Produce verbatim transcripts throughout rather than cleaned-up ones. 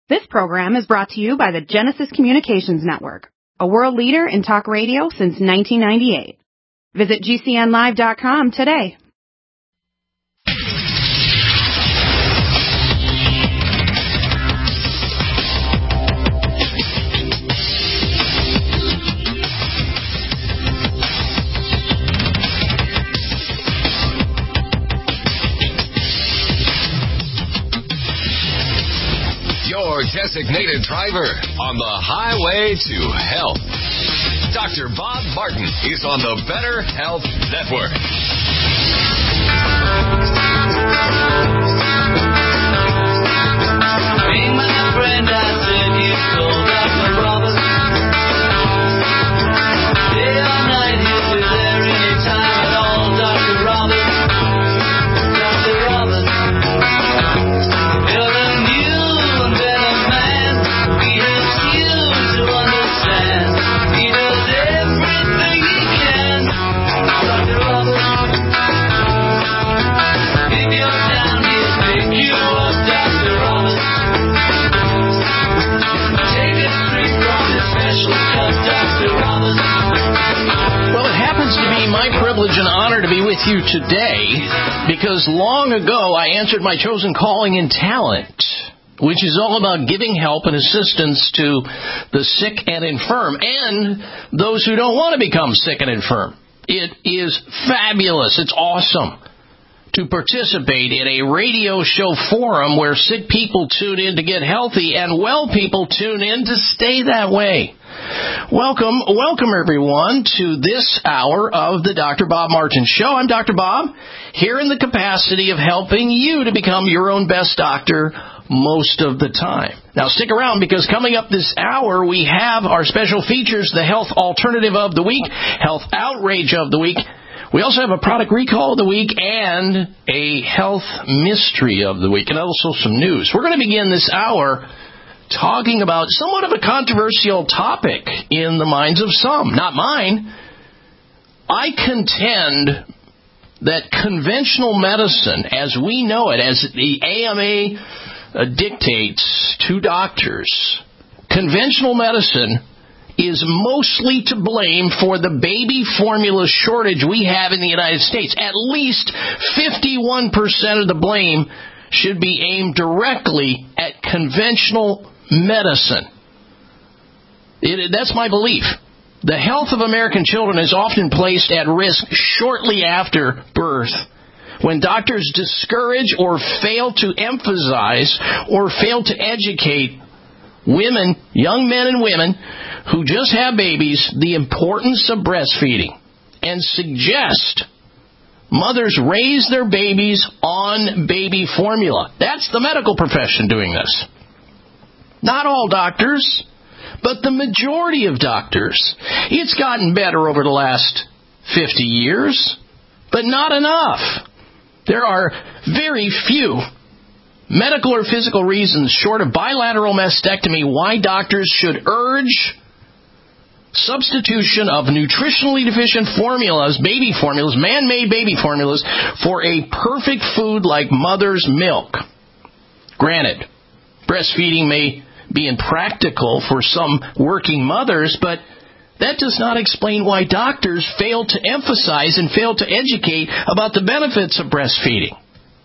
This program is brought to you by the Genesis Communications Network, a world leader in talk radio since nineteen ninety-eight. Visit G C N live dot com today. Your designated driver on the highway to health. Doctor Bob Martin is on the Better Health Network. Hey, my friend, I said you told Doctor Roberts. Day or night, he'll be there anytime at all. Doctor Roberts. Doctor Roberts. You're the new and better man. He helps you to understand. He does everything he can. Doctor Roberts. If you're down, he'll pick you up. Doctor Roberts. Take a drink from his special cup. Doctor Roberts. Well, it happens to be my privilege and honor to be with you today because long ago I answered my chosen calling and talent, which is all about giving help and assistance to the sick and infirm and those who don't want to become sick and infirm. It is fabulous. It's awesome to participate in a radio show forum where sick people tune in to get healthy and well people tune in to stay that way. Welcome, welcome everyone to this hour of the Doctor Bob Martin Show. I'm Doctor Bob, here in the capacity of helping you to become your own best doctor most of the time. Now stick around because coming up this hour we have our special features, the Health Alternative of the Week, Health Outrage of the Week. We also have a product recall of the week and a health mystery of the week, and also some news. We're going to begin this hour talking about somewhat of a controversial topic in the minds of some, not mine. I contend that conventional medicine, as we know it, as the A M A dictates to doctors, conventional medicine is mostly to blame for the baby formula shortage we have in the United States. At least fifty-one percent of the blame should be aimed directly at conventional medicine. It, that's my belief. The health of American children is often placed at risk shortly after birth when doctors discourage or fail to emphasize or fail to educate women, young men and women who just have babies, the importance of breastfeeding and suggest mothers raise their babies on baby formula. That's the medical profession doing this. Not all doctors, but the majority of doctors. It's gotten better over the last fifty years, but not enough. There are very few medical or physical reasons short of bilateral mastectomy why doctors should urge substitution of nutritionally deficient formulas, baby formulas, man-made baby formulas, for a perfect food like mother's milk. Granted, breastfeeding may be impractical for some working mothers, but that does not explain why doctors fail to emphasize and fail to educate about the benefits of breastfeeding.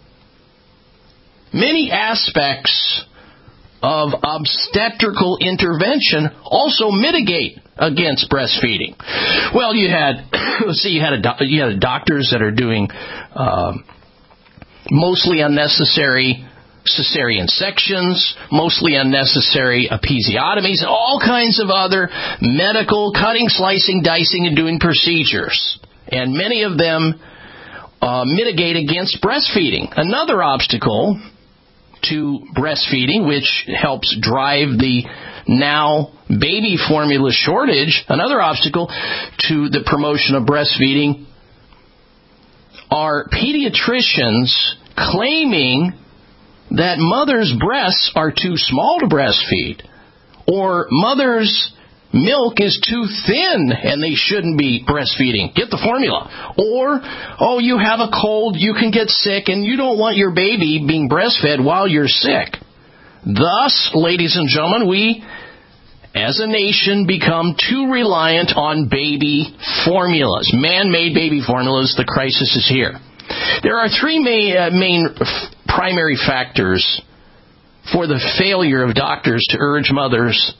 Many aspects of obstetrical intervention also mitigate against breastfeeding. Well, you had, let's see, you had a, you had doctors that are doing um, mostly unnecessary cesarean sections, mostly unnecessary episiotomies, all kinds of other medical cutting, slicing, dicing, and doing procedures. And many of them uh, mitigate against breastfeeding. Another obstacle to breastfeeding, which helps drive the now baby formula shortage, another obstacle to the promotion of breastfeeding are pediatricians claiming that mothers' breasts are too small to breastfeed, or mothers' milk is too thin and they shouldn't be breastfeeding. Get the formula. Or, oh, you have a cold, you can get sick, and you don't want your baby being breastfed while you're sick. Thus, ladies and gentlemen, we, as a nation, become too reliant on baby formulas, man-made baby formulas. The crisis is here. There are three main, uh, main f- primary factors for the failure of doctors to urge mothers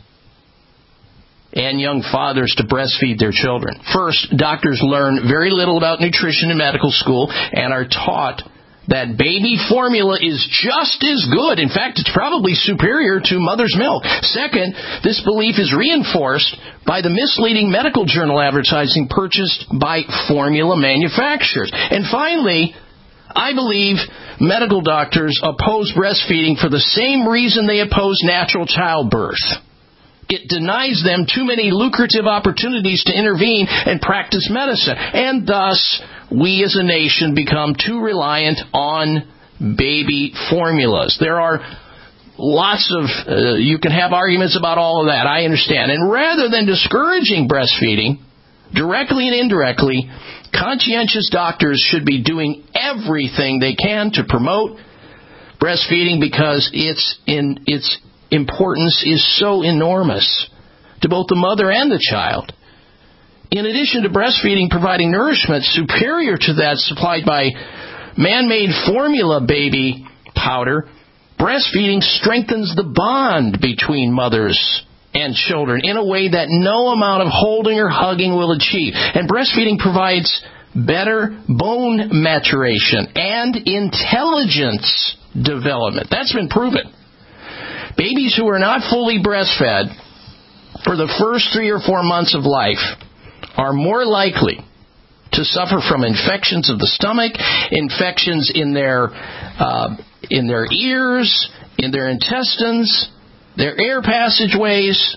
and young fathers to breastfeed their children. First, doctors learn very little about nutrition in medical school and are taught that baby formula is just as good. In fact, it's probably superior to mother's milk. Second, this belief is reinforced by the misleading medical journal advertising purchased by formula manufacturers. And finally, I believe medical doctors oppose breastfeeding for the same reason they oppose natural childbirth. It denies them too many lucrative opportunities to intervene and practice medicine. And thus, we as a nation become too reliant on baby formulas. There are lots of, uh, you can have arguments about all of that, I understand. And rather than discouraging breastfeeding, directly and indirectly, conscientious doctors should be doing everything they can to promote breastfeeding because it's in its importance is so enormous to both the mother and the child. In addition to breastfeeding providing nourishment superior to that supplied by man-made formula baby powder, breastfeeding strengthens the bond between mothers and children in a way that no amount of holding or hugging will achieve. And breastfeeding provides better bone maturation and intelligence development. That's been proven. Babies who are not fully breastfed for the first three or four months of life are more likely to suffer from infections of the stomach, infections in their uh, in their ears, in their intestines, their air passageways.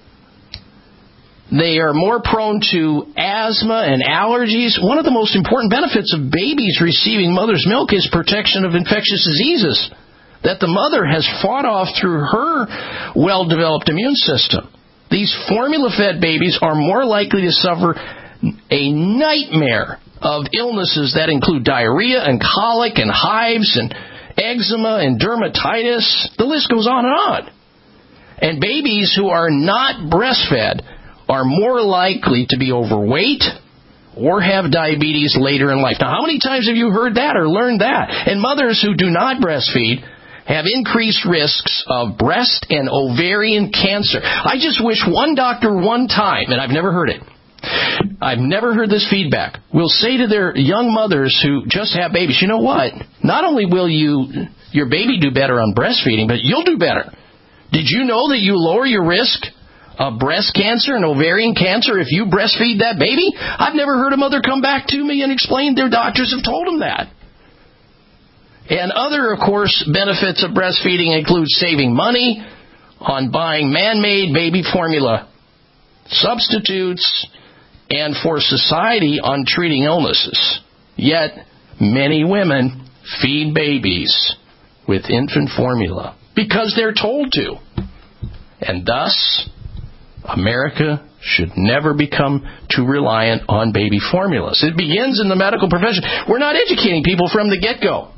They are more prone to asthma and allergies. One of the most important benefits of babies receiving mother's milk is protection of infectious diseases that the mother has fought off through her well-developed immune system. These formula-fed babies are more likely to suffer a nightmare of illnesses that include diarrhea and colic and hives and eczema and dermatitis. The list goes on and on. And babies who are not breastfed are more likely to be overweight or have diabetes later in life. Now, how many times have you heard that or learned that? And mothers who do not breastfeed have increased risks of breast and ovarian cancer. I just wish one doctor one time, and I've never heard it, I've never heard this feedback, will say to their young mothers who just have babies, you know what? Not only will you your baby do better on breastfeeding, but you'll do better. Did you know that you lower your risk of breast cancer and ovarian cancer if you breastfeed that baby? I've never heard a mother come back to me and explain their doctors have told them that. And other, of course, benefits of breastfeeding include saving money on buying man-made baby formula substitutes and for society on treating illnesses. Yet, many women feed babies with infant formula because they're told to. And thus, America should never become too reliant on baby formulas. It begins in the medical profession. We're not educating people from the get-go.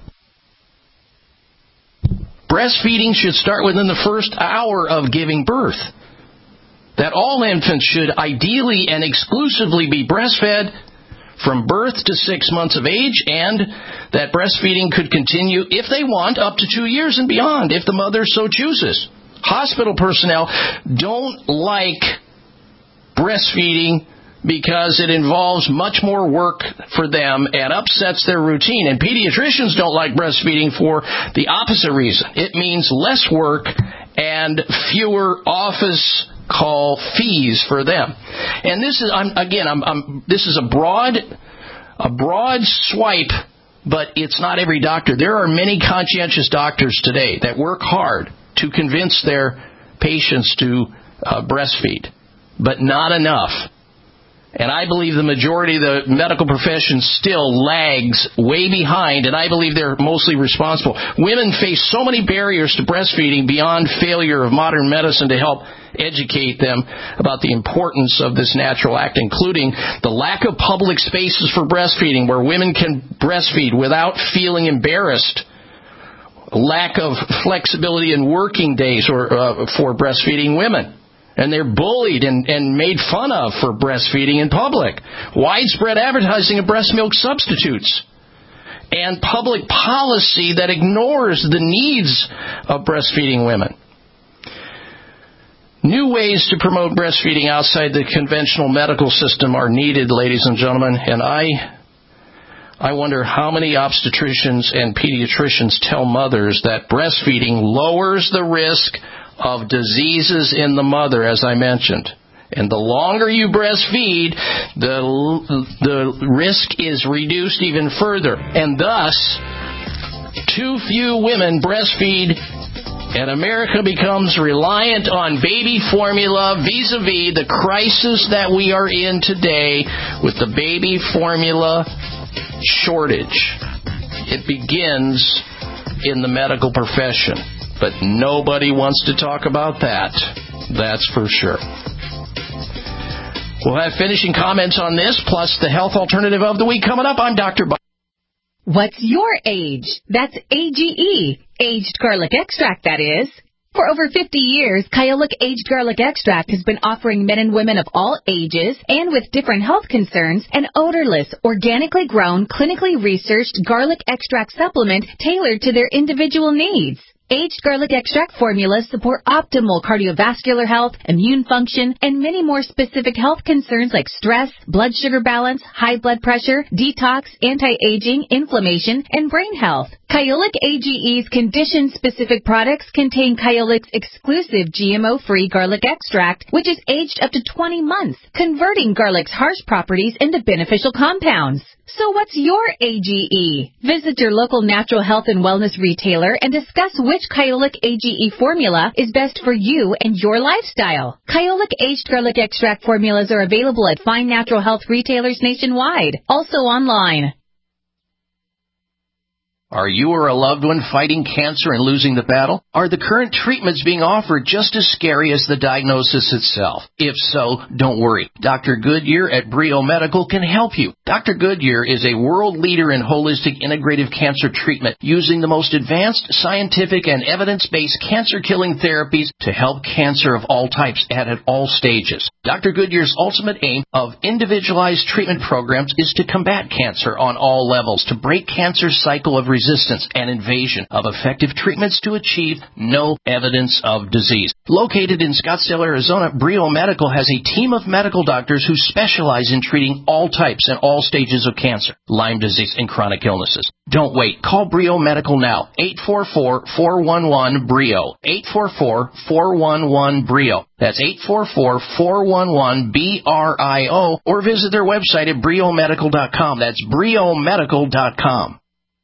Breastfeeding should start within the first hour of giving birth. That all infants should ideally and exclusively be breastfed from birth to six months of age, and that breastfeeding could continue, if they want, up to two years and beyond, if the mother so chooses. Hospital personnel don't like breastfeeding because it involves much more work for them and upsets their routine. And pediatricians don't like breastfeeding for the opposite reason. It means less work and fewer office call fees for them. And this is, I'm, again, I'm, I'm, this is a broad, a broad swipe, but it's not every doctor. There are many conscientious doctors today that work hard to convince their patients to uh, breastfeed, but not enough. And I believe the majority of the medical profession still lags way behind, and I believe they're mostly responsible. Women face so many barriers to breastfeeding beyond failure of modern medicine to help educate them about the importance of this natural act, including the lack of public spaces for breastfeeding where women can breastfeed without feeling embarrassed lack of flexibility in working days or uh, for breastfeeding women. And they're bullied and, and made fun of for breastfeeding in public. Widespread advertising of breast milk substitutes. And public policy that ignores the needs of breastfeeding women. New ways to promote breastfeeding outside the conventional medical system are needed, ladies and gentlemen. And I, I wonder how many obstetricians and pediatricians tell mothers that breastfeeding lowers the risk of diseases in the mother, as I mentioned. And the longer you breastfeed, the the risk is reduced even further. And thus, too few women breastfeed, and America becomes reliant on baby formula vis-a-vis the crisis that we are in today with the baby formula shortage. It begins in the medical profession. But nobody wants to talk about that. That's for sure. We'll have finishing comments on this, plus the health alternative of the week coming up. I'm Doctor Bob. What's your age? That's A G E, aged garlic extract, that is. For over fifty years, Kyolic Aged Garlic Extract has been offering men and women of all ages and with different health concerns an odorless, organically grown, clinically researched garlic extract supplement tailored to their individual needs. Aged garlic extract formulas support optimal cardiovascular health, immune function, and many more specific health concerns like stress, blood sugar balance, high blood pressure, detox, anti-aging, inflammation, and brain health. Kyolic A G E's condition-specific products contain Kyolic's exclusive G M O-free garlic extract, which is aged up to twenty months, converting garlic's harsh properties into beneficial compounds. So what's your A G E? Visit your local natural health and wellness retailer and discuss which Kyolic A G E formula is best for you and your lifestyle. Kyolic Aged Garlic Extract formulas are available at fine natural health retailers nationwide, also online. Are you or a loved one fighting cancer and losing the battle? Are the current treatments being offered just as scary as the diagnosis itself? If so, don't worry. Doctor Goodyear at Brio Medical can help you. Doctor Goodyear is a world leader in holistic integrative cancer treatment using the most advanced scientific and evidence-based cancer-killing therapies to help cancer of all types and at all stages. Doctor Goodyear's ultimate aim of individualized treatment programs is to combat cancer on all levels, to break cancer's cycle of resistance. resistance and invasion of effective treatments to achieve no evidence of disease. Located in Scottsdale, Arizona, Brio Medical has a team of medical doctors who specialize in treating all types and all stages of cancer, Lyme disease, and chronic illnesses. Don't wait. Call Brio Medical now. eight four four, four one one, B R I O. eight four four, four one one, B R I O. That's eight four four, four one one, B R I O. Or visit their website at brio medical dot com. That's brio medical dot com.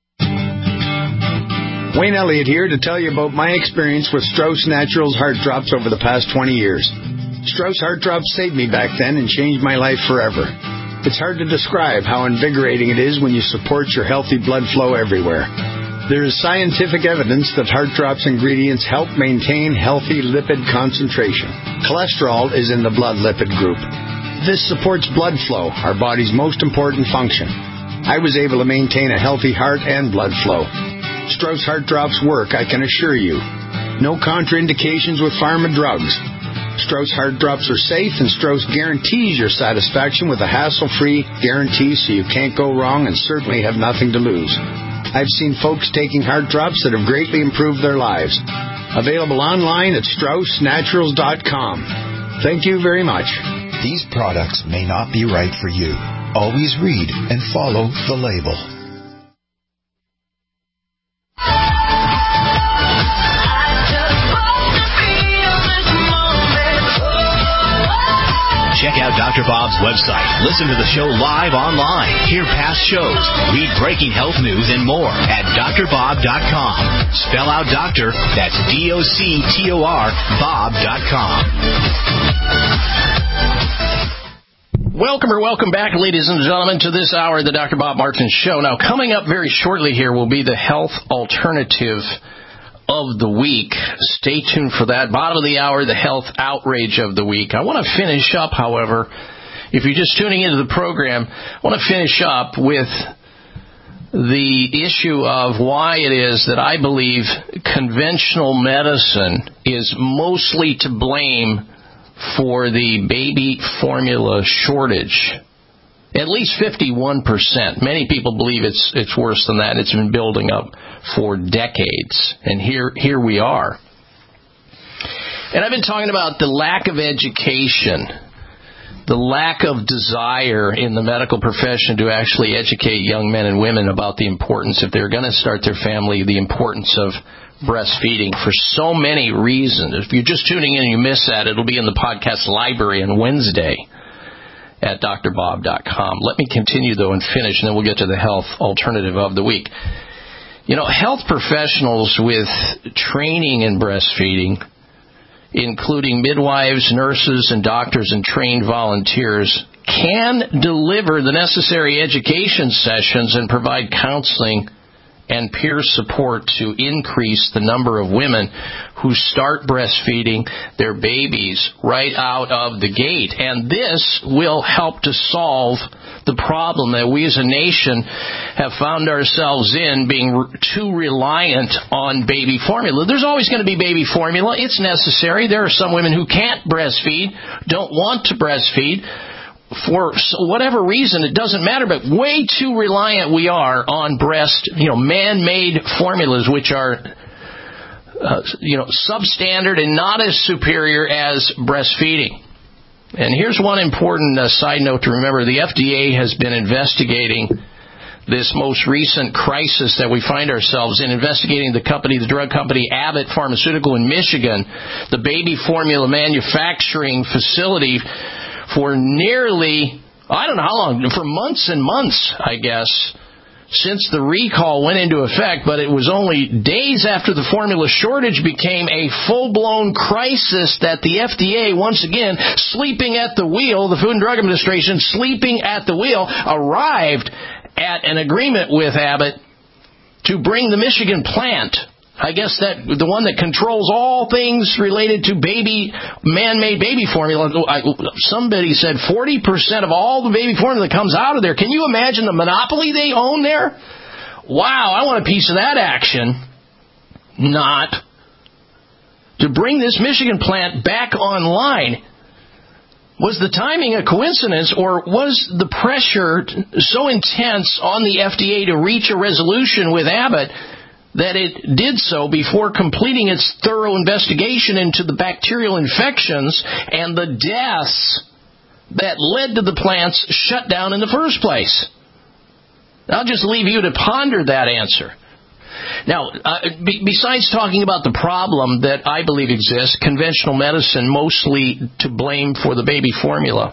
Wayne Elliott here to tell you about my experience with Strauss Naturals Heart Drops over the past twenty years. Strauss Heart Drops saved me back then and changed my life forever. It's hard to describe how invigorating it is when you support your healthy blood flow everywhere. There is scientific evidence that Heart Drops ingredients help maintain healthy lipid concentration. Cholesterol is in the blood lipid group. This supports blood flow, our body's most important function. I was able to maintain a healthy heart and blood flow. Strauss Heart Drops work, I can assure you. No contraindications with pharma drugs. Strauss Heart Drops are safe, and Strauss guarantees your satisfaction with a hassle-free guarantee so you can't go wrong and certainly have nothing to lose. I've seen folks taking Heart Drops that have greatly improved their lives. Available online at strauss naturals dot com. Thank you very much. These products may not be right for you. Always read and follow the label. Check out Doctor Bob's website. Listen to the show live online. Hear past shows. Read breaking health news and more at d r bob dot com. Spell out doctor. That's D O C T O R Bob dot com. Welcome or welcome back, ladies and gentlemen, to this hour of the Doctor Bob Martin Show. Now, coming up very shortly here will be the health alternative of the week. Stay tuned for that. Bottom of the hour, the health outrage of the week. I want to finish up, however, if you're just tuning into the program, I want to finish up with the issue of why it is that I believe conventional medicine is mostly to blame for the baby formula shortage. At least fifty-one percent. Many people believe it's it's worse than that. It's been building up for decades. And here here we are. And I've been talking about the lack of education, the lack of desire in the medical profession to actually educate young men and women about the importance, if they're going to start their family, the importance of breastfeeding for so many reasons. If you're just tuning in and you miss that, it'll be in the podcast library on Wednesday at D R bob dot com. Let me continue, though, and finish, and then we'll get to the health alternative of the week. You know, health professionals with training in breastfeeding, including midwives, nurses, and doctors and trained volunteers, can deliver the necessary education sessions and provide counseling and peer support to increase the number of women who start breastfeeding their babies right out of the gate. And this will help to solve the problem that we as a nation have found ourselves in, being too reliant on baby formula. There's always going to be baby formula. It's necessary. There are some women who can't breastfeed, don't want to breastfeed. For whatever reason, it doesn't matter, but way too reliant we are on breast, you know, man-made formulas, which are, uh, you know, substandard and not as superior as breastfeeding. And here's one important uh, side note to remember. The F D A has been investigating this most recent crisis that we find ourselves in, investigating the company, the drug company Abbott Pharmaceutical in Michigan, the baby formula manufacturing facility, for nearly, I don't know how long, for months and months, I guess, since the recall went into effect, but it was only days after the formula shortage became a full-blown crisis that the F D A, once again, sleeping at the wheel, the Food and Drug Administration, sleeping at the wheel, arrived at an agreement with Abbott to bring the Michigan plant, I guess that the one that controls all things related to baby, man-made baby formula. I, somebody said forty percent of all the baby formula that comes out of there. Can you imagine the monopoly they own there? Wow, I want a piece of that action. Not. To bring this Michigan plant back online, was the timing a coincidence, or was the pressure so intense on the F D A to reach a resolution with Abbott that it did so before completing its thorough investigation into the bacterial infections and the deaths that led to the plant's shutdown in the first place? I'll just leave you to ponder that answer. Now, uh, b- besides talking about the problem that I believe exists, conventional medicine mostly to blame for the baby formula,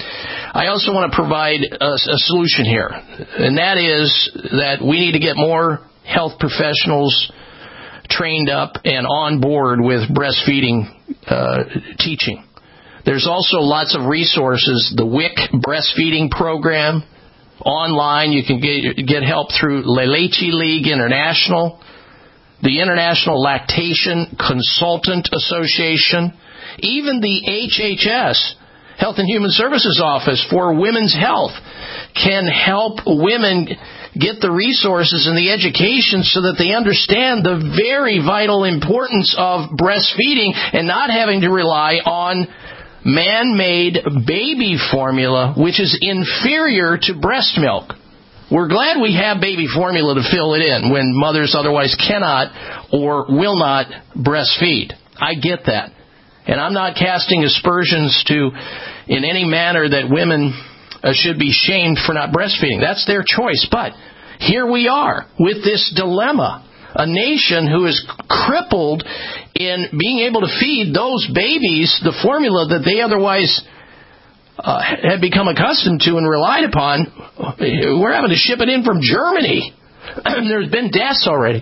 I also want to provide a, a solution here, and that is that we need to get more health professionals trained up and on board with breastfeeding uh, teaching. There's also lots of resources. The W I C breastfeeding program online. You can get, get help through La Leche League International, the International Lactation Consultant Association, even the H H S, Health and Human Services Office for Women's Health, can help women get the resources and the education so that they understand the very vital importance of breastfeeding and not having to rely on man-made baby formula, which is inferior to breast milk. We're glad we have baby formula to fill it in when mothers otherwise cannot or will not breastfeed. I get that. And I'm not casting aspersions to, in any manner, that women uh, should be shamed for not breastfeeding. That's their choice. But here we are with this dilemma. A nation who is crippled in being able to feed those babies the formula that they otherwise uh, had become accustomed to and relied upon. We're having to ship it in from Germany. There's been deaths already.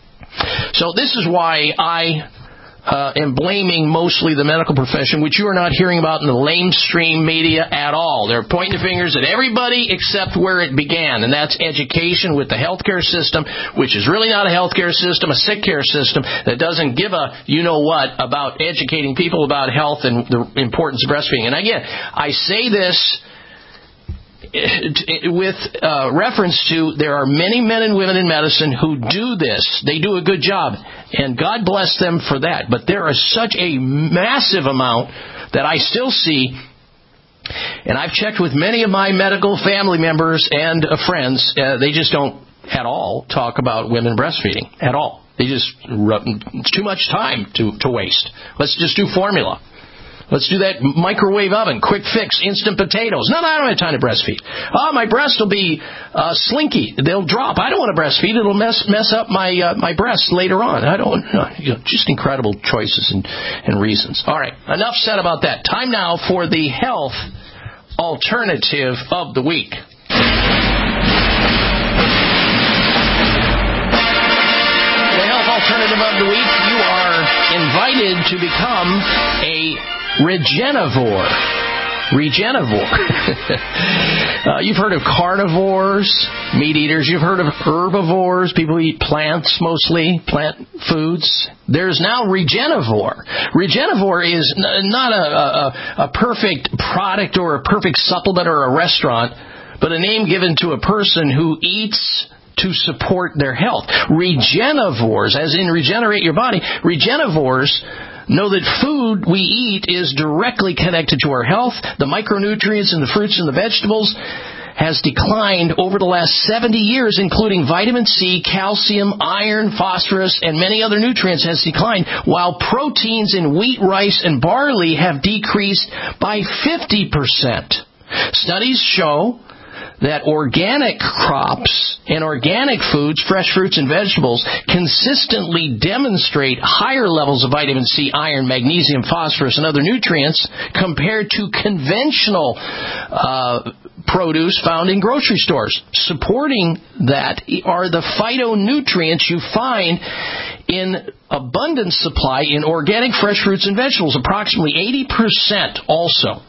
So this is why I uh, am blaming mostly the medical profession, which you are not hearing about in the lamestream media at all. They're pointing the fingers at everybody except where it began, and that's education with the healthcare system, which is really not a healthcare system, a sick care system that doesn't give a you-know-what about educating people about health and the importance of breastfeeding. And again, I say this with uh, reference to there are many men and women in medicine who do this. They do a good job, and God bless them for that. But there is such a massive amount that I still see, and I've checked with many of my medical family members and uh, friends, uh, they just don't at all talk about women breastfeeding at all. They just, it's too much time to, to waste. Let's just do formula. Let's do that microwave oven, quick fix, instant potatoes. No, no, I don't have time to breastfeed. Oh, my breasts will be uh, slinky. They'll drop. I don't want to breastfeed. It'll mess mess up my uh, my breasts later on. I don't. Uh, you know, just incredible choices and, and reasons. All right, enough said about that. Time now for the health alternative of the week. The health alternative of the week. You are invited to become a Regenivore. Regenivore. uh, you've heard of carnivores, meat eaters. You've heard of herbivores, people who eat plants mostly, plant foods. There's now Regenivore. Regenivore is n- not a, a, a perfect product or a perfect supplement or a restaurant, but a name given to a person who eats to support their health. Regenivores, as in regenerate your body, regenivores know that food we eat is directly connected to our health. The micronutrients in the fruits and the vegetables has declined over the last seventy years, including vitamin C, calcium, iron, phosphorus, and many other nutrients has declined, while proteins in wheat, rice, and barley have decreased by fifty percent. Studies show that organic crops and organic foods, fresh fruits and vegetables, consistently demonstrate higher levels of vitamin C, iron, magnesium, phosphorus, and other nutrients compared to conventional uh, produce found in grocery stores. Supporting that are the phytonutrients you find in abundant supply in organic fresh fruits and vegetables. Approximately eighty percent also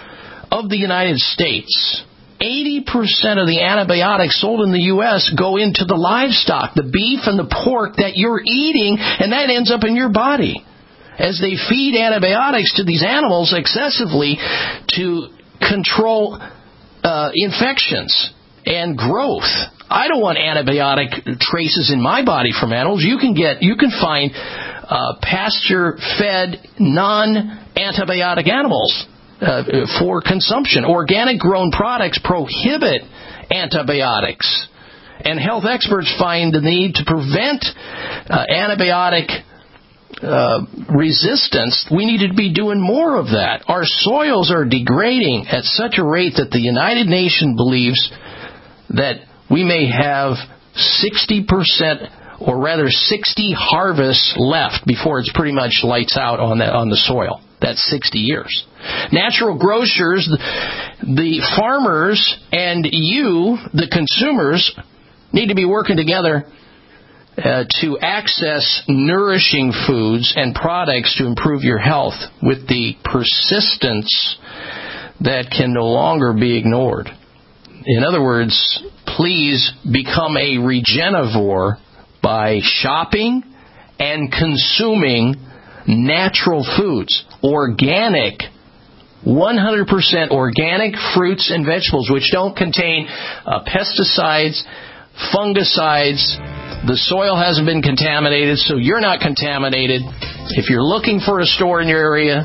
of the United States, eighty percent of the antibiotics sold in the U S go into the livestock, the beef and the pork that you're eating, and that ends up in your body. As they feed antibiotics to these animals excessively to control uh, infections and growth. I don't want antibiotic traces in my body from animals. You can get, you can find uh, pasture-fed, non-antibiotic animals Uh, for consumption. Organic grown products prohibit antibiotics, and health experts find the need to prevent uh, antibiotic uh, resistance. We need to be doing more of that. Our soils are degrading at such a rate that the United Nations believes that we may have sixty percent, or rather sixty harvests left before it's pretty much lights out on the, on the soil. That's sixty years. Natural grocers, the farmers, and you, the consumers, need to be working together uh, to access nourishing foods and products to improve your health with the persistence that can no longer be ignored. In other words, please become a regenivore by shopping and consuming natural foods, organic, one hundred percent organic fruits and vegetables, which don't contain uh, pesticides, fungicides. The soil hasn't been contaminated, so you're not contaminated. If you're looking for a store in your area,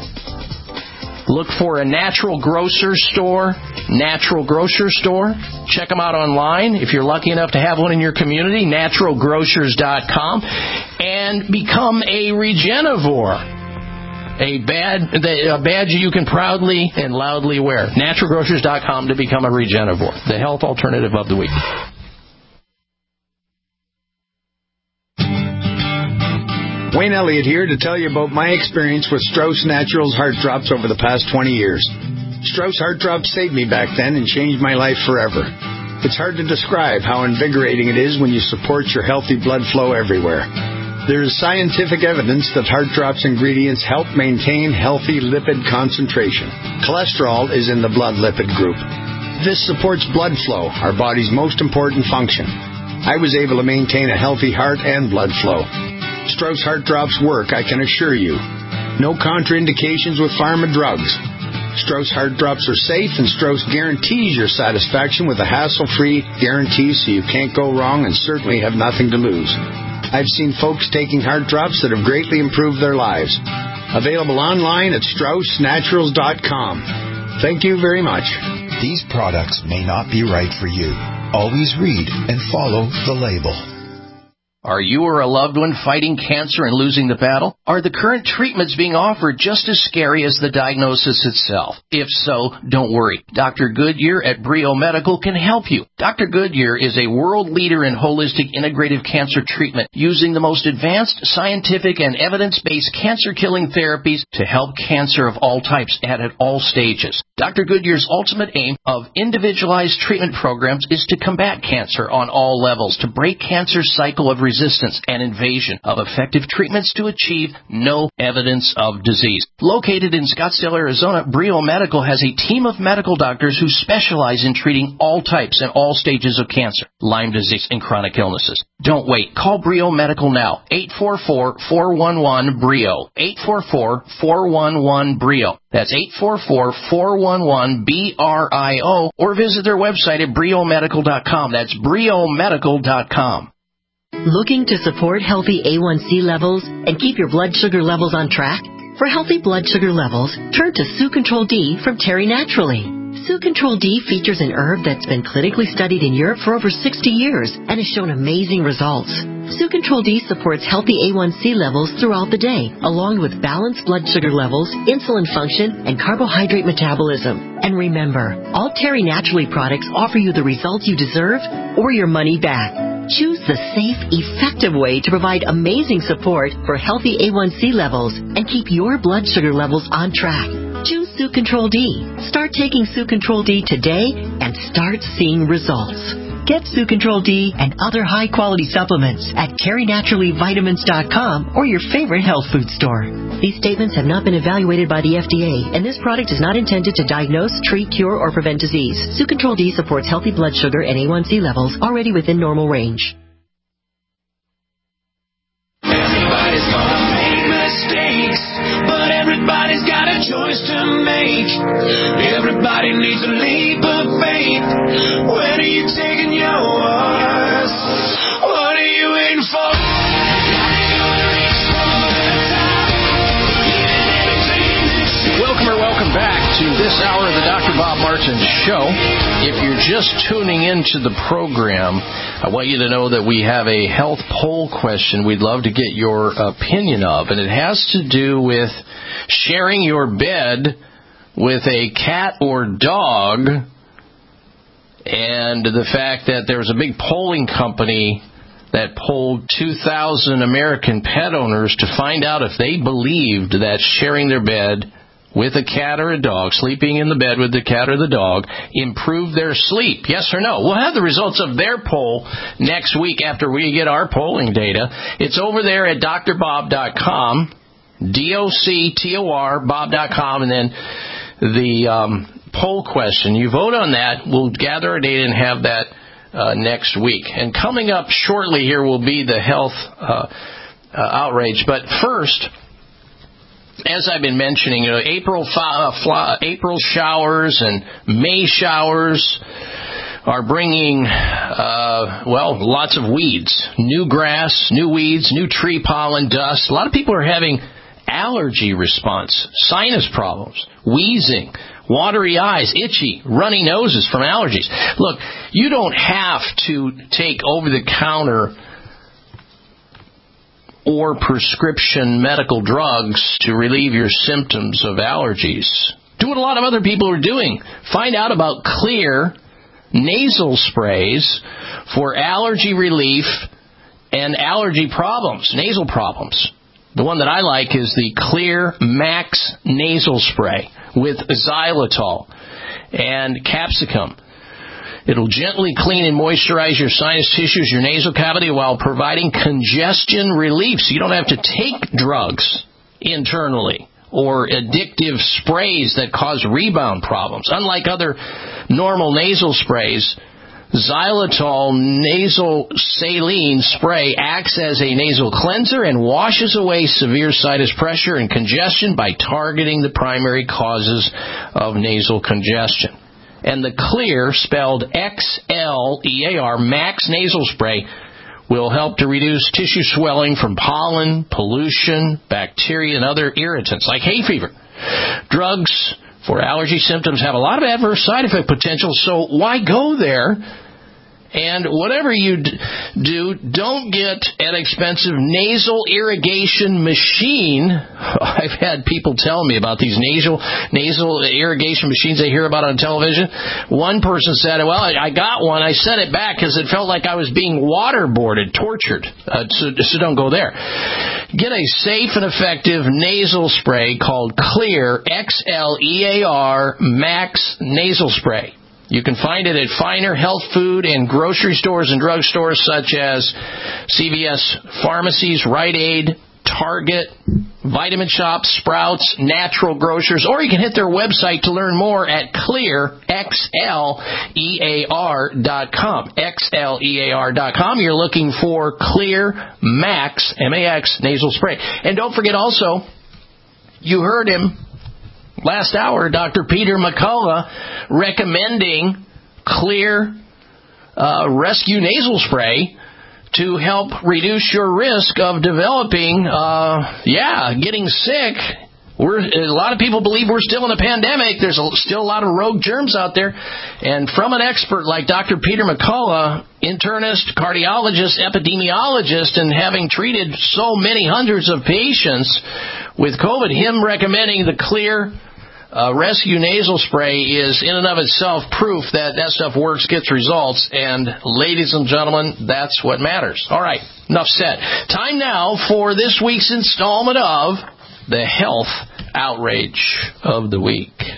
look for a natural grocer store, natural grocer store. Check them out online. If you're lucky enough to have one in your community, natural grocers dot com, and become a regenivore. A, bad, a badge you can proudly and loudly wear. natural grocers dot com to become a regenivore. The health alternative of the week. Wayne Elliott here to tell you about my experience with Strauss Naturals Heart Drops over the past twenty years. Strauss Heart Drops saved me back then and changed my life forever. It's hard to describe how invigorating it is when you support your healthy blood flow everywhere. There is scientific evidence that Heart Drops ingredients help maintain healthy lipid concentration. Cholesterol is in the blood lipid group. This supports blood flow, our body's most important function. I was able to maintain a healthy heart and blood flow. Strauss Heart Drops work, I can assure you. No contraindications with pharma drugs. Strauss Heart Drops are safe, and Strauss guarantees your satisfaction with a hassle-free guarantee, so you can't go wrong and certainly have nothing to lose. I've seen folks taking heart drops that have greatly improved their lives. Available online at strauss naturals dot com. Thank you very much. These products may not be right for you. Always read and follow the label. Are you or a loved one fighting cancer and losing the battle? Are the current treatments being offered just as scary as the diagnosis itself? If so, don't worry. Doctor Goodyear at Brio Medical can help you. Doctor Goodyear is a world leader in holistic integrative cancer treatment, using the most advanced scientific and evidence-based cancer-killing therapies to help cancer of all types and at all stages. Doctor Goodyear's ultimate aim of individualized treatment programs is to combat cancer on all levels, to break cancer's cycle of resistance and invasion of effective treatments to achieve no evidence of disease. Located in Scottsdale, Arizona, Brio Medical has a team of medical doctors who specialize in treating all types and all stages of cancer, Lyme disease, and chronic illnesses. Don't wait. Call Brio Medical now. eight four four, four one one, B R I O. eight four four, four one one, B R I O. That's eight four four, four one one, B R I O. Or visit their website at brio medical dot com. That's brio medical dot com. Looking to support healthy A one C levels and keep your blood sugar levels on track? For healthy blood sugar levels, turn to Sue Control D from Terry Naturally. Sue Control D features an herb that's been clinically studied in Europe for over sixty years and has shown amazing results. Sue Control D supports healthy A one C levels throughout the day, along with balanced blood sugar levels, insulin function, and carbohydrate metabolism. And remember, all Terry Naturally products offer you the results you deserve or your money back. Choose the safe, effective way to provide amazing support for healthy A one C levels and keep your blood sugar levels on track. Choose Sue Control D. Start taking Sue Control D today and start seeing results. Get Sue Control D and other high-quality supplements at terry naturally vitamins dot com or your favorite health food store. These statements have not been evaluated by the F D A, and this product is not intended to diagnose, treat, cure, or prevent disease. Sue Control D supports healthy blood sugar and A one C levels already within normal range. Everybody's gonna make mistakes, but everybody's got a choice to make. Everybody needs a leap of faith. When are you taking yours? What are you waiting for? Welcome or welcome back to this hour of the Doctor Bob Martin Show. If you're just tuning into the program, I want you to know that we have a health poll question we'd love to get your opinion of, and it has to do with sharing your bed with a cat or dog, and the fact that there was a big polling company that polled two thousand American pet owners to find out if they believed that sharing their bed with a cat or a dog, sleeping in the bed with the cat or the dog, improved their sleep. Yes or no? We'll have the results of their poll next week after we get our polling data. It's over there at D R bob dot com, D O C T O R, bob dot com, and then the um, poll question. You vote on that. We'll gather our data and have that uh, next week. And coming up shortly here will be the health uh, uh, outrage. But first, as I've been mentioning, you know, April uh, fly, April showers and May showers are bringing, uh, well, lots of weeds, new grass, new weeds, new tree pollen, dust. A lot of people are having allergy response, sinus problems, wheezing, watery eyes, itchy, runny noses from allergies. Look, you don't have to take over-the-counter or prescription medical drugs to relieve your symptoms of allergies. Do what a lot of other people are doing. Find out about Xlear nasal sprays for allergy relief and allergy problems, nasal problems. The one that I like is the Xlear Max nasal spray with xylitol and capsicum. It'll gently clean and moisturize your sinus tissues, your nasal cavity, while providing congestion relief. So you don't have to take drugs internally or addictive sprays that cause rebound problems. Unlike other normal nasal sprays Xylitol nasal saline spray acts as a nasal cleanser and washes away severe sinus pressure and congestion by targeting the primary causes of nasal congestion. And the Xlear, spelled X L E A R, Max Nasal Spray, will help to reduce tissue swelling from pollen, pollution, bacteria, and other irritants like hay fever. Drugs for allergy symptoms have a lot of adverse side effect potential, so why go there? And whatever you d- do, don't get an expensive nasal irrigation machine. I've had people tell me about these nasal nasal irrigation machines they hear about on television. One person said, well, I, I got one. I sent it back because it felt like I was being waterboarded, tortured. Uh, so, so don't go there. Get a safe and effective nasal spray called Xlear, X L E A R, Max Nasal Spray. You can find it at finer health food and grocery stores and drugstores such as C V S pharmacies, Rite Aid, Target, Vitamin Shops, Sprouts, Natural Grocers, or you can hit their website to learn more at Xlear, X L E A R dot com. X L E A R dot com. You're looking for Xlear Max, M A X, nasal spray. And don't forget also, you heard him last hour, Doctor Peter McCullough recommending Xlear uh, Rescue Nasal Spray to help reduce your risk of developing, uh, yeah, getting sick. We're, a lot of people believe we're still in a pandemic. There's a, still a lot of rogue germs out there. And from an expert like Doctor Peter McCullough, internist, cardiologist, epidemiologist, and having treated so many hundreds of patients with COVID, him recommending the Xlear Uh, Rescue Nasal Spray is in and of itself proof that that stuff works, gets results, and ladies and gentlemen, that's what matters. All right, enough said. Time now for this week's installment of the Health Outrage of the Week. Jeez,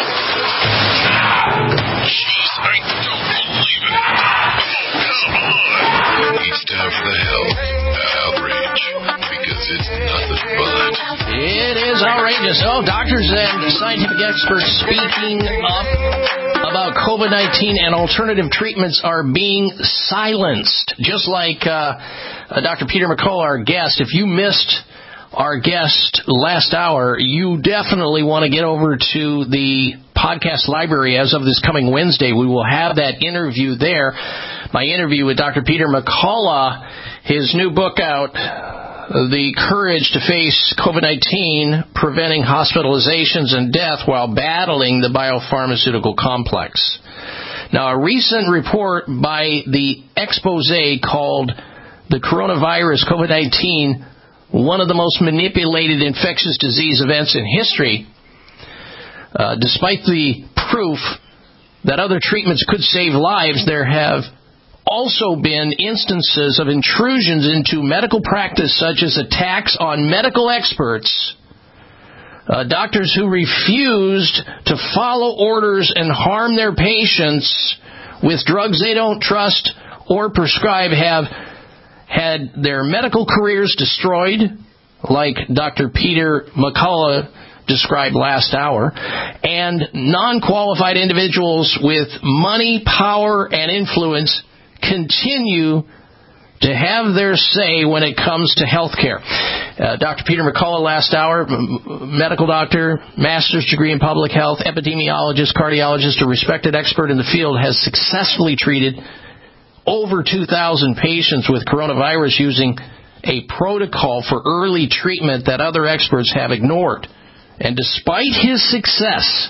I don't believe it. Oh, come on. It's time for the Health Outrage, because it's nothing but... It is outrageous. Oh, doctors and scientific experts speaking up about COVID nineteen and alternative treatments are being silenced. Just like uh, uh, Doctor Peter McCullough, our guest. If you missed our guest last hour, you definitely want to get over to the podcast library as of this coming Wednesday. We will have that interview there. My interview with Doctor Peter McCullough, his new book out, The Courage to Face COVID nineteen, Preventing Hospitalizations and Death While Battling the Biopharmaceutical Complex. Now, a recent report by the expose called The Coronavirus COVID nineteen, One of the Most Manipulated Infectious Disease Events in History, uh, despite the proof that other treatments could save lives, there have also been instances of intrusions into medical practice, such as attacks on medical experts, uh, doctors who refused to follow orders and harm their patients with drugs they don't trust or prescribe, have had their medical careers destroyed, like Doctor Peter McCullough described last hour, and non-qualified individuals with money, power, and influence continue to have their say when it comes to health care. Uh, Doctor Peter McCullough last hour, m- medical doctor, master's degree in public health, epidemiologist, cardiologist, a respected expert in the field, has successfully treated over two thousand patients with coronavirus using a protocol for early treatment that other experts have ignored. And despite his success,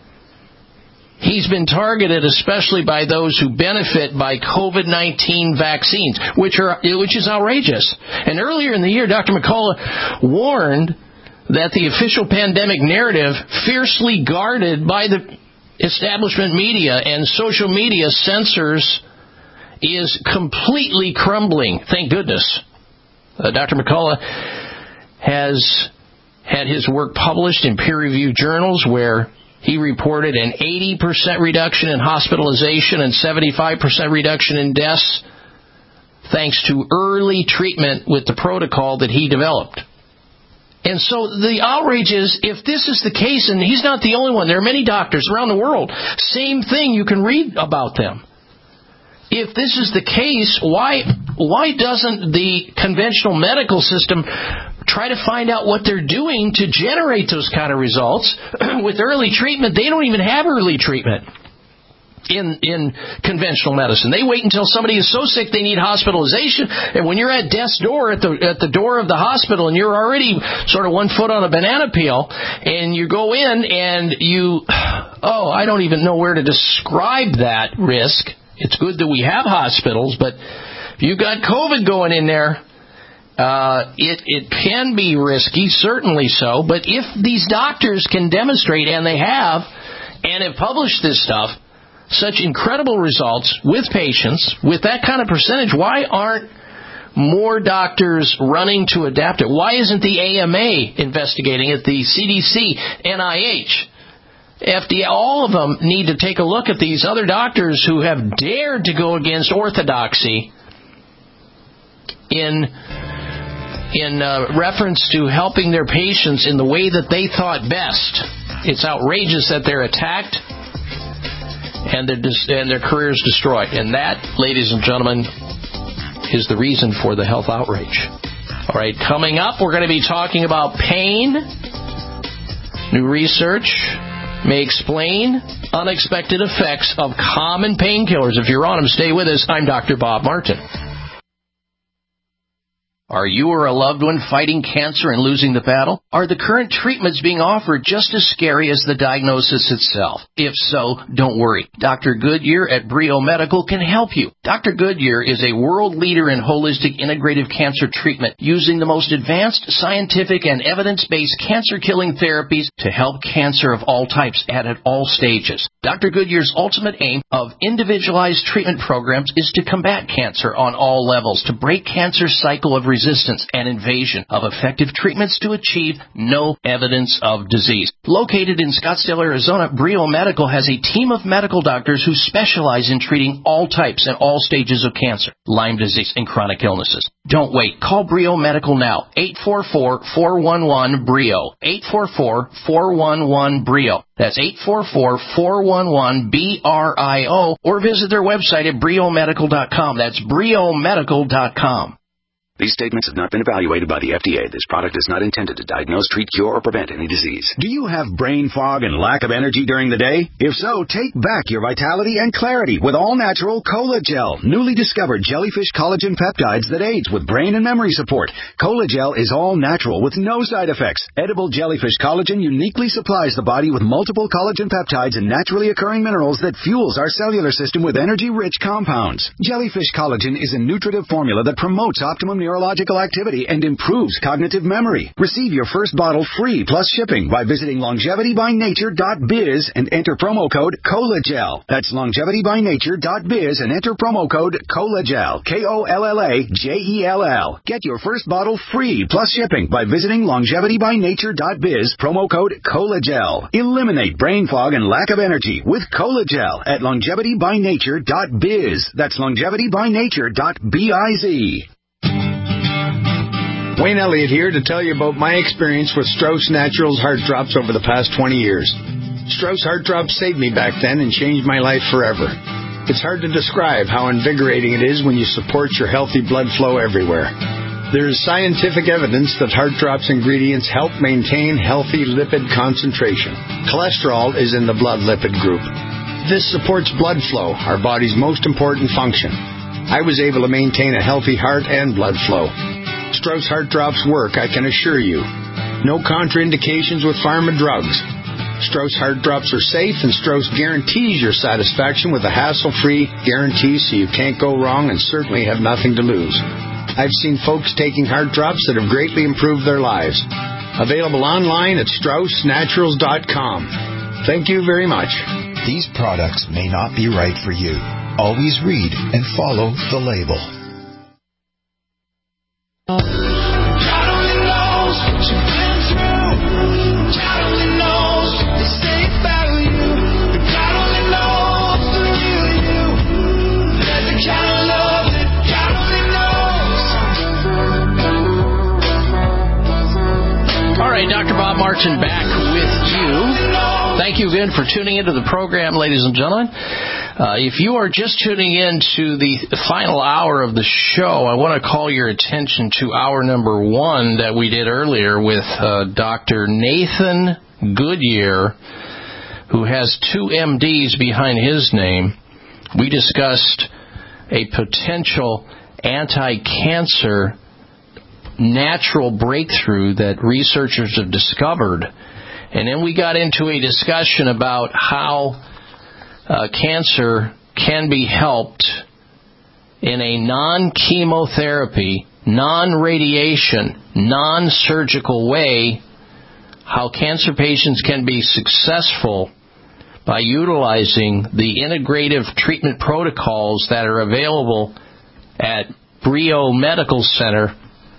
he's been targeted especially by those who benefit by COVID nineteen vaccines, which are which is outrageous. And earlier in the year, Doctor McCullough warned that the official pandemic narrative, fiercely guarded by the establishment media and social media censors, is completely crumbling. Thank goodness. Uh, Doctor McCullough has had his work published in peer-reviewed journals where he reported an eighty percent reduction in hospitalization and seventy-five percent reduction in deaths thanks to early treatment with the protocol that he developed. And so the outrage is, if this is the case, and he's not the only one, there are many doctors around the world, same thing, you can read about them. if this is the case, why why doesn't the conventional medical system try to find out what they're doing to generate those kind of results? With early treatment, they don't even have early treatment in in conventional medicine. They wait until somebody is so sick they need hospitalization, and when you're at death's door, at the at the door of the hospital, and you're already sort of one foot on a banana peel, and you go in and you, oh, I don't even know where to describe that risk. It's good that we have hospitals, but if you've got COVID going in there, Uh, it, it can be risky, certainly so, but if these doctors can demonstrate, and they have, and have published this stuff, such incredible results with patients, with that kind of percentage, why aren't more doctors running to adapt it? Why isn't the A M A investigating it, the C D C, N I H, F D A? All of them need to take a look at these other doctors who have dared to go against orthodoxy in in uh, reference to helping their patients in the way that they thought best. It's outrageous that they're attacked and their, and their careers destroyed. And that, ladies and gentlemen, is the reason for the health outrage. All right, coming up, we're going to be talking about pain. New research may explain unexpected effects of common painkillers. If you're on them, stay with us. I'm Doctor Bob Martin. Are you or a loved one fighting cancer and losing the battle? Are the current treatments being offered just as scary as the diagnosis itself? If so, don't worry. Doctor Goodyear at Brio Medical can help you. Doctor Goodyear is a world leader in holistic integrative cancer treatment, using the most advanced scientific and evidence-based cancer-killing therapies to help cancer of all types and at all stages. Doctor Goodyear's ultimate aim of individualized treatment programs is to combat cancer on all levels, to break cancer's cycle of resistance resistance and invasion of effective treatments to achieve no evidence of disease. Located in Scottsdale, Arizona, Brio Medical has a team of medical doctors who specialize in treating all types and all stages of cancer, Lyme disease, and chronic illnesses. Don't wait. Call Brio Medical now. eight four four, four one one, B R I O. eight four four, four one one, B R I O. That's eight four four, four one one, B R I O. Or visit their website at brio medical dot com. That's brio medical dot com. These statements have not been evaluated by the F D A. This product is not intended to diagnose, treat, cure, or prevent any disease. Do you have brain fog and lack of energy during the day? If so, take back your vitality and clarity with all-natural Cola-Gel, newly discovered jellyfish collagen peptides that aids with brain and memory support. Cola-Gel is all-natural with no side effects. Edible jellyfish collagen uniquely supplies the body with multiple collagen peptides and naturally occurring minerals that fuels our cellular system with energy-rich compounds. Jellyfish collagen is a nutritive formula that promotes optimum neurological activity and improves cognitive memory. Receive your first bottle free plus shipping by visiting longevity by nature dot biz and enter promo code COLAGEL. That's longevity by nature dot biz and enter promo code COLAGEL. K O L L A J E L L. Get your first bottle free plus shipping by visiting longevity by nature dot biz, promo code COLAGEL. Eliminate brain fog and lack of energy with Cola-Gel at longevity by nature dot biz. That's longevity by nature dot biz. Wayne Elliott here to tell you about my experience with Strauss Naturals Heart Drops over the past twenty years. Strauss Heart Drops saved me back then and changed my life forever. It's hard to describe how invigorating it is when you support your healthy blood flow everywhere. There is scientific evidence that Heart Drops ingredients help maintain healthy lipid concentration. Cholesterol is in the blood lipid group. This supports blood flow, our body's most important function. I was able to maintain a healthy heart and blood flow. Strauss Heart Drops work, I can assure you. No contraindications with pharma drugs. Strauss Heart Drops are safe, and Strauss guarantees your satisfaction with a hassle-free guarantee so you can't go wrong and certainly have nothing to lose. I've seen folks taking Heart Drops that have greatly improved their lives. Available online at strauss naturals dot com. Thank you very much. These products may not be right for you. Always read and follow the label. God only knows what you've been through. God only knows what they say about you. But God only knows the real you. There's the kind of love that God only knows. All right, Doctor Bob Martin back with you. Thank you again for tuning into the program, ladies and gentlemen. Uh, if you are just tuning in to the final hour of the show, I want to call your attention to hour number one that we did earlier with uh, Doctor Nathan Goodyear, who has two M Ds behind his name. We discussed a potential anti-cancer natural breakthrough that researchers have discovered. And then we got into a discussion about how uh, cancer can be helped in a non-chemotherapy, non-radiation, non-surgical way, how cancer patients can be successful by utilizing the integrative treatment protocols that are available at Brio Medical Center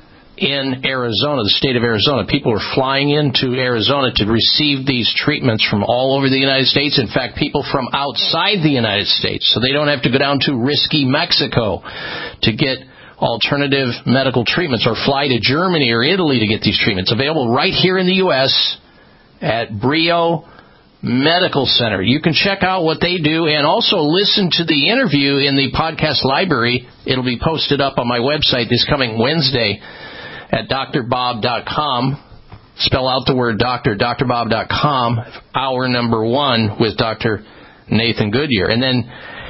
in Arizona, the state of Arizona. People are flying into Arizona to receive these treatments from all over the United States. In fact, people from outside the United States, so they don't have to go down to risky Mexico to get alternative medical treatments or fly to Germany or Italy to get these treatments. Available right here in the U S at Brio Medical Center. You can check out what they do and also listen to the interview in the podcast library. It'll be posted up on my website this coming Wednesday at D R bob dot com. Spell out the word doctor, D R bob dot com, hour number one with Doctor Nathan Goodyear. And then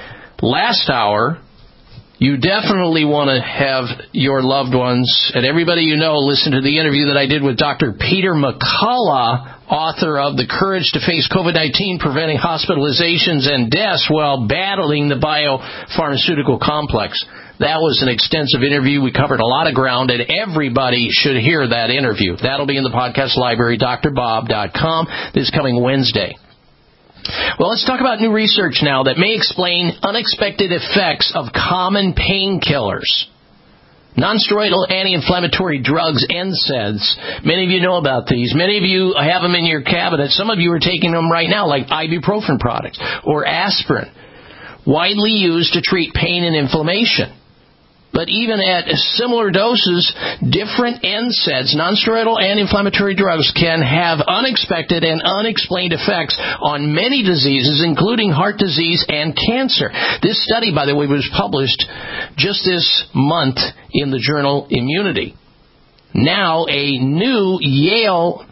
last hour, you definitely want to have your loved ones and everybody you know listen to the interview that I did with Doctor Peter McCullough, author of The Courage to Face COVID nineteen, Preventing Hospitalizations and Deaths While Battling the Biopharmaceutical Complex. That was an extensive interview. We covered a lot of ground, and everybody should hear that interview. That'll be in the podcast library, D R bob dot com, this coming Wednesday. Well, let's talk about new research now that may explain unexpected effects of common painkillers. Non-steroidal anti-inflammatory drugs, N SAIDs. Many of you know about these. Many of you have them in your cabinet. Some of you are taking them right now, like ibuprofen products or aspirin, widely used to treat pain and inflammation. But even at similar doses, different N SAIDs, non-steroidal anti-inflammatory drugs, can have unexpected and unexplained effects on many diseases, including heart disease and cancer. This study, by the way, was published just this month in the journal Immunity. Now, a new Yale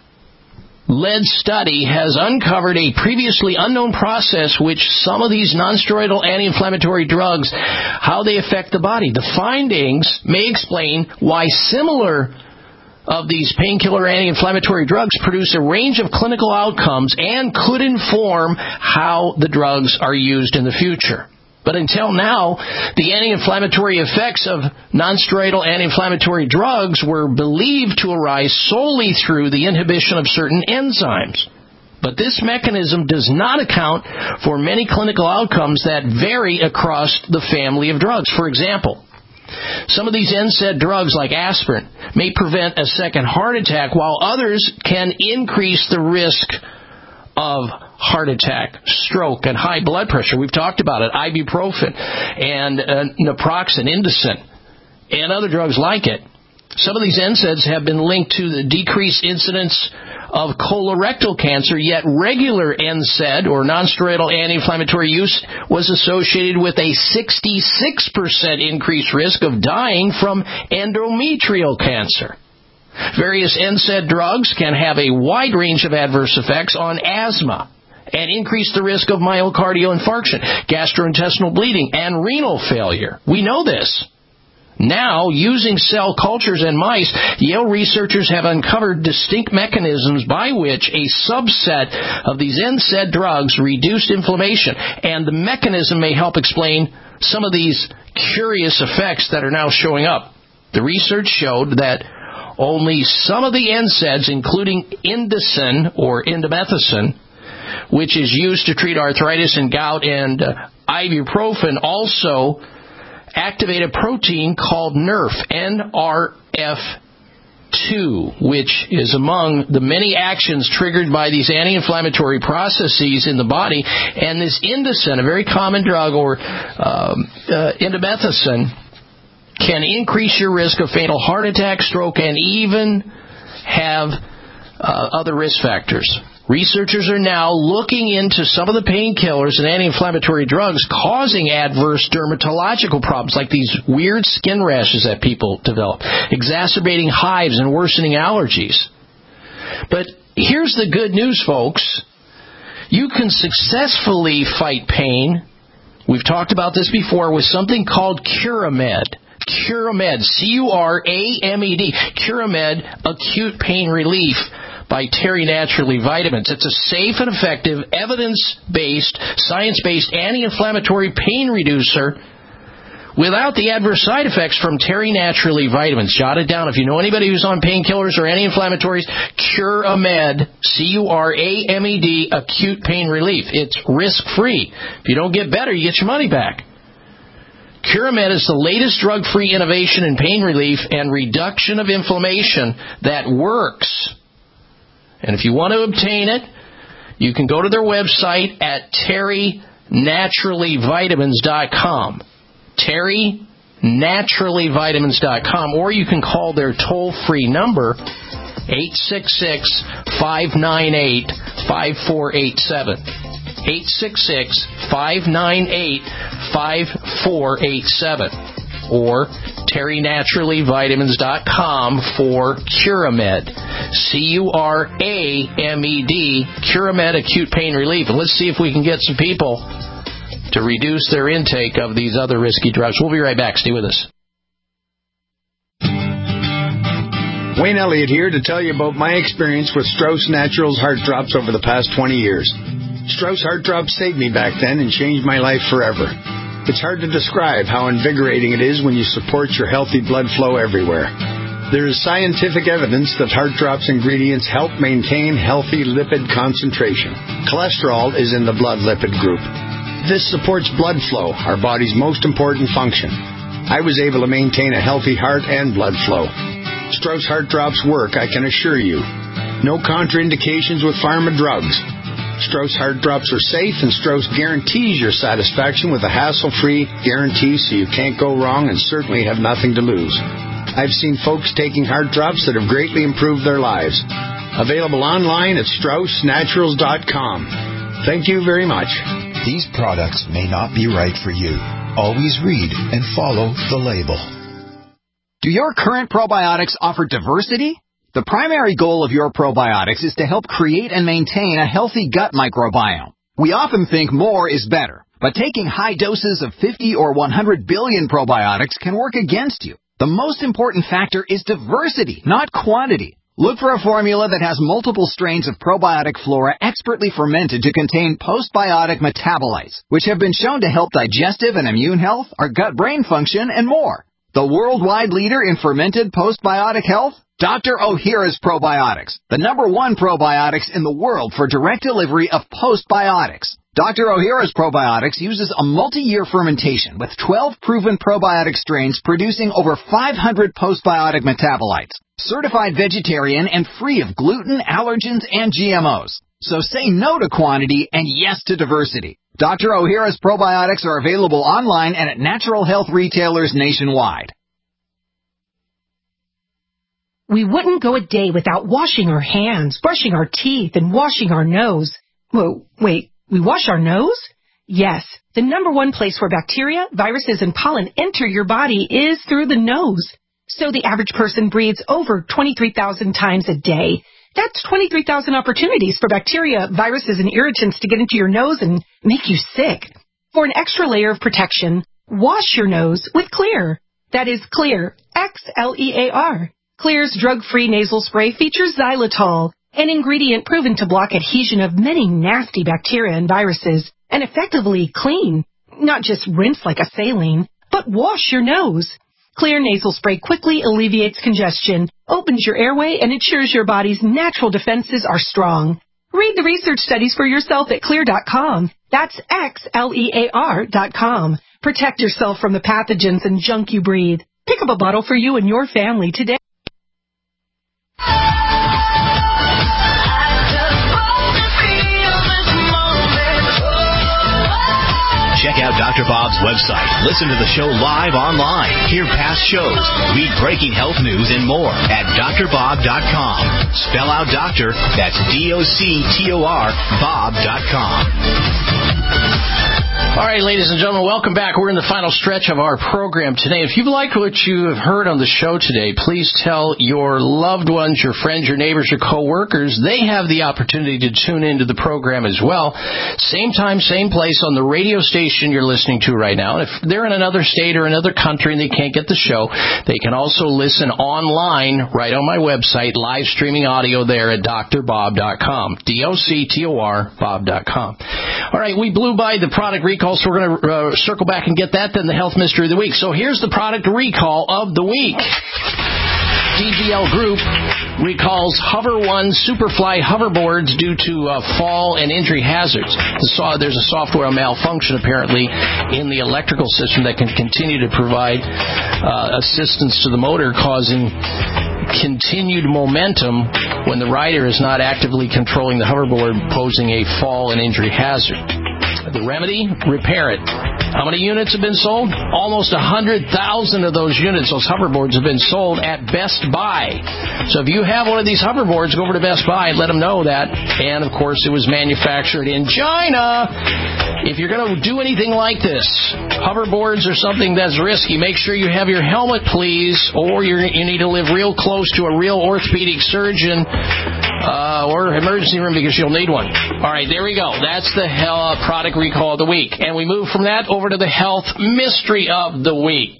led study has uncovered a previously unknown process which some of these non-steroidal anti-inflammatory drugs, how they affect the body. The findings may explain why similar of these painkiller anti-inflammatory drugs produce a range of clinical outcomes and could inform how the drugs are used in the future. But until now, the anti-inflammatory effects of non-steroidal anti-inflammatory drugs were believed to arise solely through the inhibition of certain enzymes. But this mechanism does not account for many clinical outcomes that vary across the family of drugs. For example, some of these N SAID drugs, like aspirin, may prevent a second heart attack, while others can increase the risk of heart attack, stroke, and high blood pressure. We've talked about it, ibuprofen and uh, naproxen, Indocin, and other drugs like it. Some of these N SAIDs have been linked to the decreased incidence of colorectal cancer, yet regular N SAID, or non-steroidal anti-inflammatory use, was associated with a sixty-six percent increased risk of dying from endometrial cancer. Various N SAID drugs can have a wide range of adverse effects on asthma and increase the risk of myocardial infarction, gastrointestinal bleeding, and renal failure. We know this. Now, using cell cultures in mice, Yale researchers have uncovered distinct mechanisms by which a subset of these N SAID drugs reduced inflammation, and the mechanism may help explain some of these curious effects that are now showing up. The research showed that only some of the N SAIDs, including Indocin or indomethacin, which is used to treat arthritis and gout, and uh, ibuprofen, also activate a protein called N R F, N R F two, which is among the many actions triggered by these anti-inflammatory processes in the body. And this Indocin, a very common drug, or um, uh, indomethacin, can increase your risk of fatal heart attack, stroke, and even have uh, other risk factors. Researchers are now looking into some of the painkillers and anti-inflammatory drugs causing adverse dermatological problems, like these weird skin rashes that people develop, exacerbating hives and worsening allergies. But here's the good news, folks. You can successfully fight pain. We've talked about this before with something called Curamed. Curamed, C U R A M E D, Curamed Acute Pain Relief by Terry Naturally Vitamins. It's a safe and effective, evidence-based, science-based anti-inflammatory pain reducer without the adverse side effects from Terry Naturally Vitamins. Jot it down. If you know anybody who's on painkillers or anti-inflammatories, Curamed, C U R A M E D, Acute Pain Relief. It's risk-free. If you don't get better, you get your money back. Curamed is the latest drug-free innovation in pain relief and reduction of inflammation that works. And if you want to obtain it, you can go to their website at terry naturally vitamins dot com. terry naturally vitamins dot com. Or you can call their toll-free number, eight six six, five nine eight, five four eight seven. eight six six, five nine eight, five four eight seven. Or terry naturally vitamins dot com for Curamed. C U R A M E D, Curamed Acute Pain Relief. And let's see if we can get some people to reduce their intake of these other risky drugs. We'll be right back. Stay with us. Wayne Elliott here to tell you about my experience with Strauss Naturals Heart Drops over the past twenty years. Strauss Heart Drops saved me back then and changed my life forever. It's hard to describe how invigorating it is when you support your healthy blood flow everywhere. There is scientific evidence that Heart Drops ingredients help maintain healthy lipid concentration. Cholesterol is in the blood lipid group. This supports blood flow, our body's most important function. I was able to maintain a healthy heart and blood flow. Strauss Heart Drops work, I can assure you. No contraindications with pharma drugs. Strauss Heart Drops are safe, and Strauss guarantees your satisfaction with a hassle-free guarantee so you can't go wrong and certainly have nothing to lose. I've seen folks taking Heart Drops that have greatly improved their lives. Available online at strauss naturals dot com. Thank you very much. These products may not be right for you. Always read and follow the label. Do your current probiotics offer diversity? The primary goal of your probiotics is to help create and maintain a healthy gut microbiome. We often think more is better, but taking high doses of fifty or one hundred billion probiotics can work against you. The most important factor is diversity, not quantity. Look for a formula that has multiple strains of probiotic flora expertly fermented to contain postbiotic metabolites, which have been shown to help digestive and immune health, our gut-brain function, and more. The worldwide leader in fermented postbiotic health? Doctor Ohhira's Probiotics, the number one probiotics in the world for direct delivery of postbiotics. Doctor Ohhira's Probiotics uses a multi-year fermentation with twelve proven probiotic strains producing over five hundred postbiotic metabolites. Certified vegetarian and free of gluten, allergens, and G M Os. So say no to quantity and yes to diversity. Doctor Ohhira's Probiotics are available online and at natural health retailers nationwide. We wouldn't go a day without washing our hands, brushing our teeth, and washing our nose. Whoa, wait, we wash our nose? Yes, the number one place where bacteria, viruses, and pollen enter your body is through the nose. So the average person breathes over twenty-three thousand times a day. That's twenty-three thousand opportunities for bacteria, viruses, and irritants to get into your nose and make you sick. For an extra layer of protection, wash your nose with Xlear. That is Xlear, X L E A R. Xlear's drug-free nasal spray features xylitol, an ingredient proven to block adhesion of many nasty bacteria and viruses, and effectively clean. Not just rinse like a saline, but wash your nose. Xlear nasal spray quickly alleviates congestion, opens your airway, and ensures your body's natural defenses are strong. Read the research studies for yourself at Xlear dot com. That's X L E A R dot com. Protect yourself from the pathogens and junk you breathe. Pick up a bottle for you and your family today. Check out Doctor Bob's website. Listen to the show live online. Hear past shows. Read breaking health news and more at D R bob dot com. Spell out doctor, that's D O C T O R, Bob dot com. All right, ladies and gentlemen, welcome back. We're in the final stretch of our program today. If you've liked what you have heard on the show today, please tell your loved ones, your friends, your neighbors, your coworkers. They have the opportunity to tune into the program as well. Same time, same place on the radio station you're listening to right now. And if they're in another state or another country and they can't get the show, they can also listen online right on my website, live streaming audio there at D R bob dot com. D O C T O R, Bob dot com. All right, we blew by the product recall, so we're going to uh, circle back and get that, then the health mystery of the week. So here's the product recall of the week. D G L Group recalls Hover One Superfly hoverboards due to uh, fall and injury hazards. The so- there's a software malfunction, apparently, in the electrical system that can continue to provide uh, assistance to the motor, causing continued momentum when the rider is not actively controlling the hoverboard, posing a fall and injury hazard. The remedy? Repair it. How many units have been sold? Almost one hundred thousand of those units, those hoverboards, have been sold at Best Buy. So if you have one of these hoverboards, go over to Best Buy and let them know that. And, of course, it was manufactured in China. If you're going to do anything like this, hoverboards are something that's risky. Make sure you have your helmet, please, or you're, you need to live real close to a real orthopedic surgeon uh, or emergency room because you'll need one. All right, there we go. That's the hell uh, product recall of the week. And we move from that over to the health mystery of the week.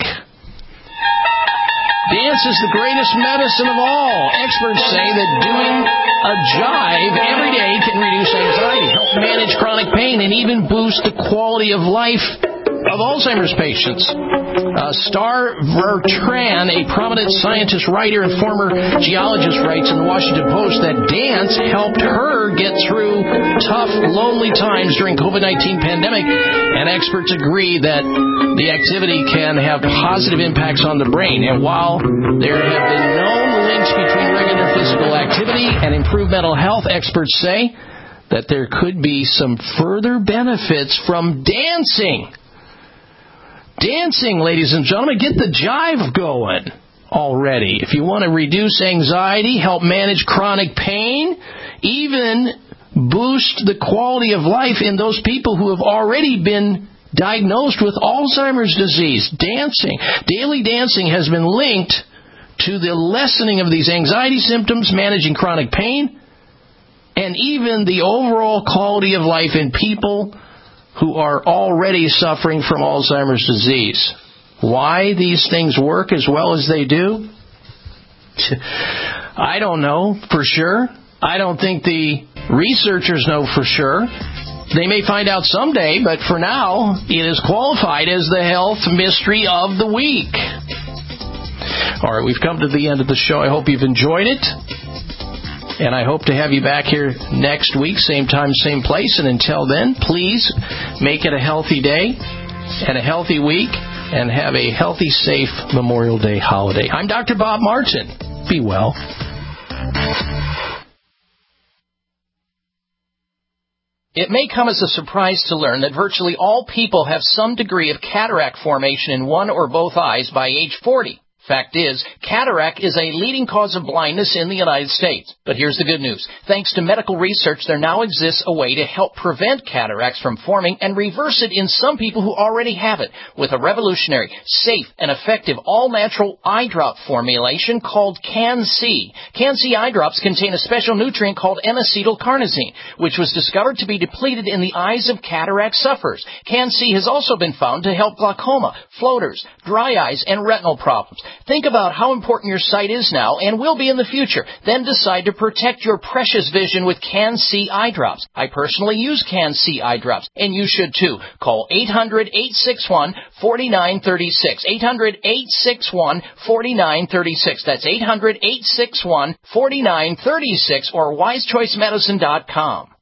Dance is the greatest medicine of all. Experts say that doing a jive every day can reduce anxiety, help manage chronic pain, and even boost the quality of life of Alzheimer's patients. Uh, Star Vertran, a prominent scientist, writer, and former geologist, writes in the Washington Post that dance helped her get through tough, lonely times during COVID nineteen pandemic, and experts agree that the activity can have positive impacts on the brain. And while there have been known links between regular physical activity and improved mental health, experts say that there could be some further benefits from dancing. Dancing, ladies and gentlemen, get the jive going already. If you want to reduce anxiety, help manage chronic pain, even boost the quality of life in those people who have already been diagnosed with Alzheimer's disease. Dancing. Daily dancing has been linked to the lessening of these anxiety symptoms, managing chronic pain, and even the overall quality of life in people who are already suffering from Alzheimer's disease. Why these things work as well as they do? I don't know for sure. I don't think the researchers know for sure. They may find out someday, but for now, it is qualified as the health mystery of the week. All right, we've come to the end of the show. I hope you've enjoyed it. And I hope to have you back here next week, same time, same place. And until then, please make it a healthy day and a healthy week and have a healthy, safe Memorial Day holiday. I'm Doctor Bob Martin. Be well. It may come as a surprise to learn that virtually all people have some degree of cataract formation in one or both eyes by age forty. Fact is, cataract is a leading cause of blindness in the United States. But here's the good news. Thanks to medical research, there now exists a way to help prevent cataracts from forming and reverse it in some people who already have it with a revolutionary, safe, and effective all-natural eye drop formulation called Can-C. Can-C eye drops contain a special nutrient called N-acetylcarnosine, which was discovered to be depleted in the eyes of cataract sufferers. Can-C has also been found to help glaucoma, floaters, dry eyes, and retinal problems. Think about how important your sight is now and will be in the future. Then decide to protect your precious vision with Can-C eye drops. I personally use Can-C eye drops, and you should too. Call eight hundred, eight six one, four nine three six. eight hundred, eight six one, four nine three six. That's eight hundred, eight six one, four nine three six or wise choice medicine dot com.